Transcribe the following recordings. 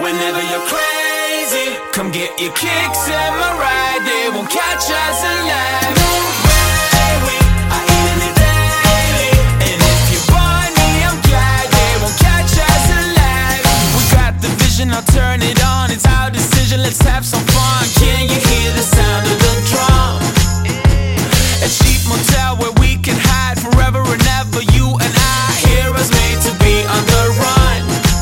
Whenever you're crazy, come get your kicks and my ride. They won't catch us alive. No way, I eat it daily. And if you buy me, I'm glad they won't catch us alive. We got the vision, I'll turn it on. It's our decision, let's have some fun. Can you hear the sound of the drum? A cheap motel where we can hide forever and ever. You and I, heroes made to be on the run.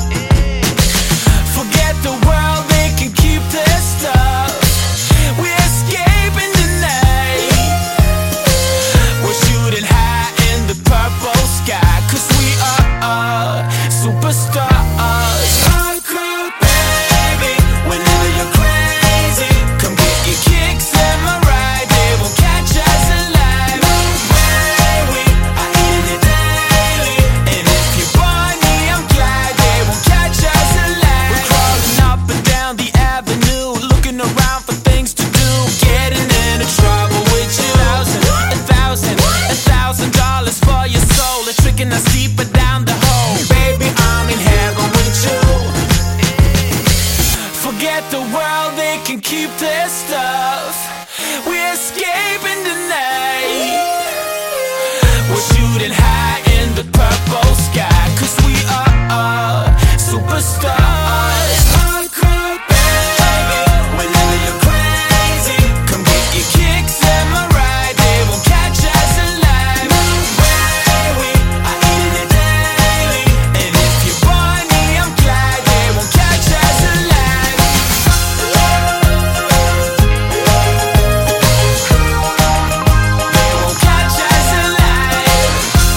Forget the world, they can keep their stuff. We're escaping tonight. We're shooting high in the purple sky, 'cause we are superstars. Hardcore baby, whenever you're crazy, come get your kicks and my ride. They won't catch us alive. No way, I eat it daily. And if you buy me, I'm glad they won't catch us alive. We're crawling up and down the avenue, looking around for things to do, getting into trouble with you. $1,000 for your soul, they're tricking us deeper down the hole. Baby, I'm in heaven with you. Forget the world, they can keep their stuff. We're escaping tonight. We're shooting high in the purple sky, 'cause we are superstars. Hardcore baby, whenever you're crazy, come get your kicks and my ride. They won't catch us alive. No way, I eat it daily. And if you buy me, I'm glad they won't catch us alive. They won't catch us alive.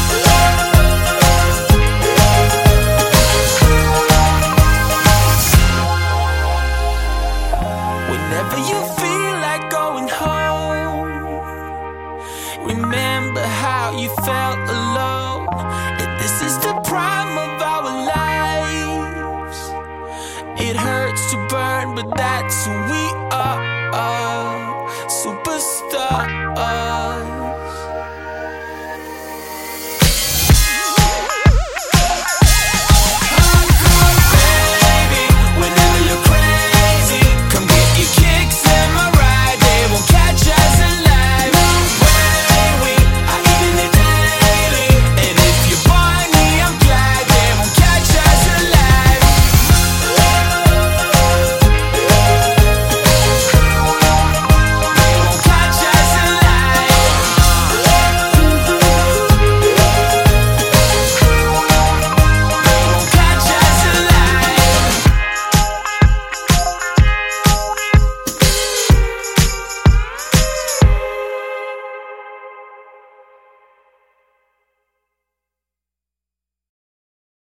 Whenever you feel like going home, remember how you felt alone. And this is the prime of our lives. It hurts to burn, but that's